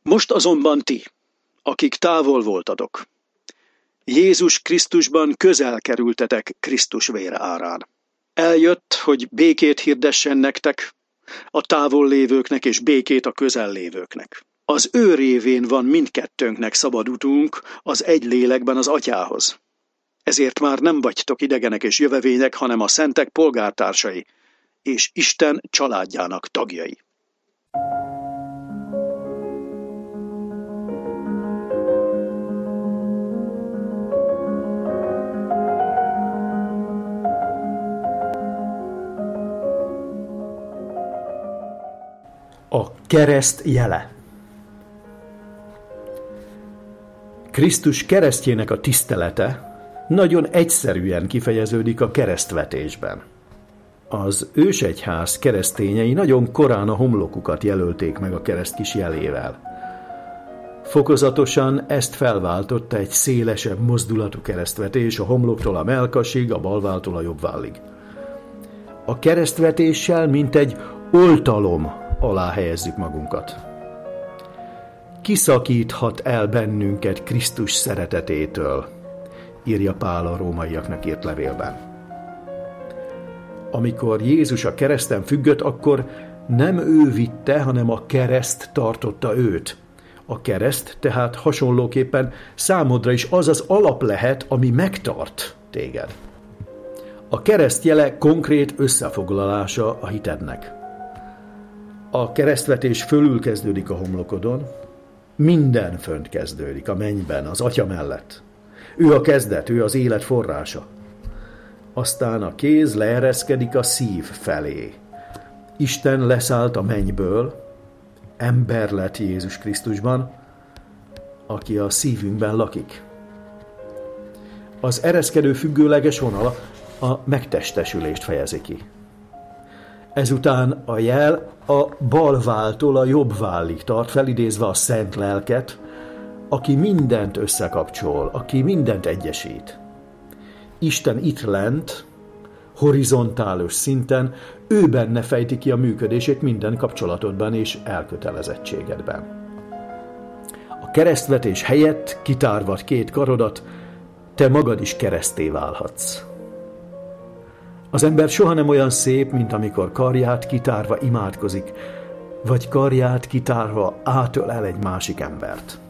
Most azonban ti, akik távol voltatok, Jézus Krisztusban közel kerültetek Krisztus vére árán. Eljött, hogy békét hirdessen nektek, a távol lévőknek és békét a közel lévőknek. Az ő révén van mindkettőnknek szabad utunk az egy lélekben az Atyához. Ezért már nem vagytok idegenek és jövevények, hanem a szentek polgártársai, és Isten családjának tagjai. A kereszt jele. Krisztus keresztjének a tisztelete nagyon egyszerűen kifejeződik a keresztvetésben. Az ősegyház keresztényei nagyon korán a homlokukat jelölték meg a kereszt kis jelével. Fokozatosan ezt felváltotta egy szélesebb mozdulatú keresztvetés a homloktól a mellkasig, a balváltól a jobbvállig. A keresztvetéssel mint egy oltalom alá helyezzük magunkat. Kiszakíthat el bennünket Krisztus szeretetétől, írja Pál a rómaiaknak írt levélben. Amikor Jézus a kereszten függött, akkor nem ő vitte, hanem a kereszt tartotta őt. A kereszt tehát hasonlóképpen számodra is az az alap lehet, ami megtart téged. A kereszt jele konkrét összefoglalása a hitednek. A keresztvetés fölül kezdődik a homlokodon, minden fönt kezdődik a mennyben, az Atya mellett. Ő a kezdet, ő az élet forrása. Aztán a kéz leereszkedik a szív felé. Isten leszállt a mennyből, ember lett Jézus Krisztusban, aki a szívünkben lakik. Az ereszkedő függőleges vonal a megtestesülést fejezi ki. Ezután a jel a bal váltól a jobb vállig tart, felidézve a Szent Lelket, aki mindent összekapcsol, aki mindent egyesít. Isten itt lent, horizontális szinten, ő benne fejti ki a működését minden kapcsolatodban és elkötelezettségedben. A keresztvetés helyett kitárvad két karodat, te magad is keresztté válhatsz. Az ember soha nem olyan szép, mint amikor karját kitárva imádkozik, vagy karját kitárva átölel egy másik embert.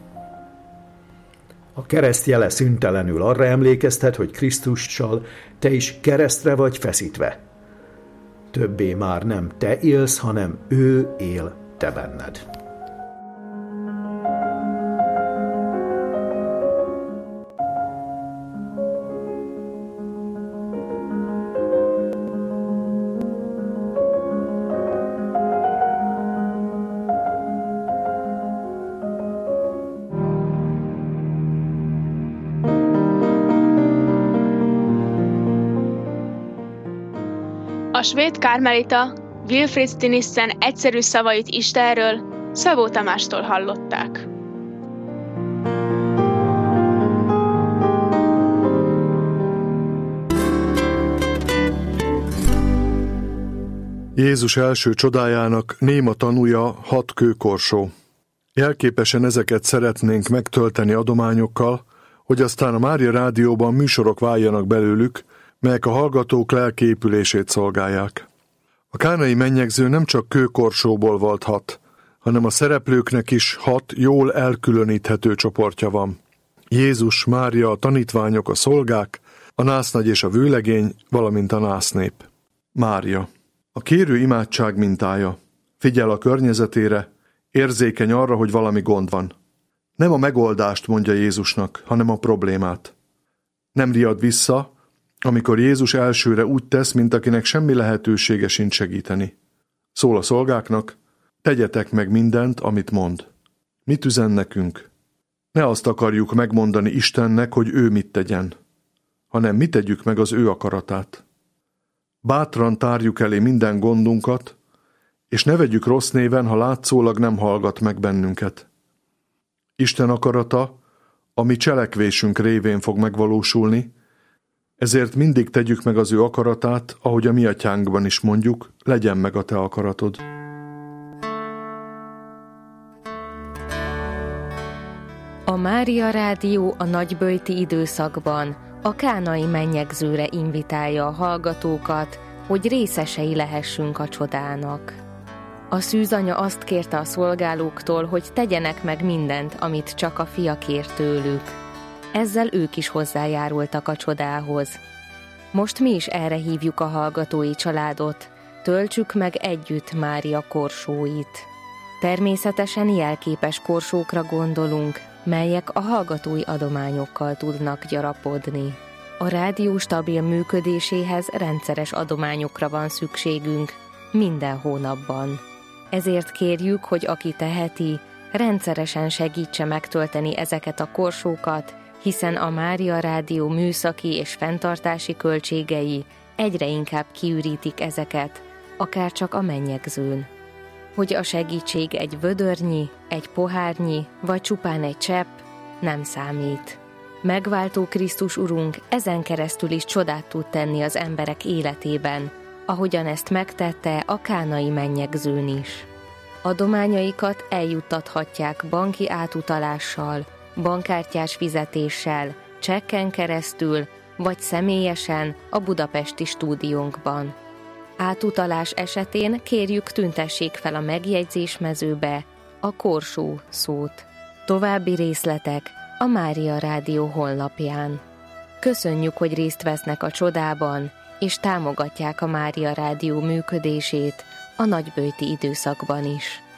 A kereszt jele szüntelenül arra emlékeztet, hogy Krisztussal te is keresztre vagy feszítve. Többé már nem te élsz, hanem ő él te benned. A svéd karmelita Wilfrid Stinissen egyszerű szavait Istenről Szabó Tamástól hallották. Jézus első csodájának néma tanúja 6 kőkorsó. Jelképesen ezeket szeretnénk megtölteni adományokkal, hogy aztán a Mária Rádióban műsorok váljanak belőlük, melyek a hallgatók lelkiépülését szolgálják. A kánai mennyegző nem csak kőkorsóból volt 6, hanem a szereplőknek is 6 jól elkülöníthető csoportja van. Jézus, Mária, a tanítványok, a szolgák, a násznagy és a vőlegény, valamint a násznép. Mária. A kérő imádság mintája. Figyel a környezetére, érzékeny arra, hogy valami gond van. Nem a megoldást mondja Jézusnak, hanem a problémát. Nem riad vissza, amikor Jézus elsőre úgy tesz, mint akinek semmi lehetősége sincs segíteni. Szól a szolgáknak, tegyetek meg mindent, amit mond. Mit üzen nekünk? Ne azt akarjuk megmondani Istennek, hogy ő mit tegyen, hanem mi tegyük meg az ő akaratát. Bátran tárjuk elé minden gondunkat, és ne vegyük rossz néven, ha látszólag nem hallgat meg bennünket. Isten akarata, ami cselekvésünk révén fog megvalósulni, ezért mindig tegyük meg az ő akaratát, ahogy a mi atyánkban is mondjuk, legyen meg a te akaratod. A Mária Rádió a nagyböjti időszakban a kánai mennyegzőre invitálja a hallgatókat, hogy részesei lehessünk a csodának. A szűzanya azt kérte a szolgálóktól, hogy tegyenek meg mindent, amit csak a fia kér tőlük. Ezzel ők is hozzájárultak a csodához. Most mi is erre hívjuk a hallgatói családot, töltsük meg együtt Mária korsóit. Természetesen jelképes korsókra gondolunk, melyek a hallgatói adományokkal tudnak gyarapodni. A rádió stabil működéséhez rendszeres adományokra van szükségünk, minden hónapban. Ezért kérjük, hogy aki teheti, rendszeresen segítse megtölteni ezeket a korsókat, hiszen a Mária Rádió műszaki és fenntartási költségei egyre inkább kiürítik ezeket, akár csak a mennyegzőn. Hogy a segítség egy vödörnyi, egy pohárnyi, vagy csupán egy csepp, nem számít. Megváltó Krisztus Urunk ezen keresztül is csodát tud tenni az emberek életében, ahogyan ezt megtette a kánai mennyegzőn is. Adományaikat eljuttathatják banki átutalással, bankkártyás fizetéssel, csekken keresztül, vagy személyesen a budapesti stúdiónkban. Átutalás esetén kérjük, tüntessék fel a megjegyzésmezőbe a korsó szót. További részletek a Mária Rádió honlapján. Köszönjük, hogy részt vesznek a csodában, és támogatják a Mária Rádió működését a nagyböjti időszakban is.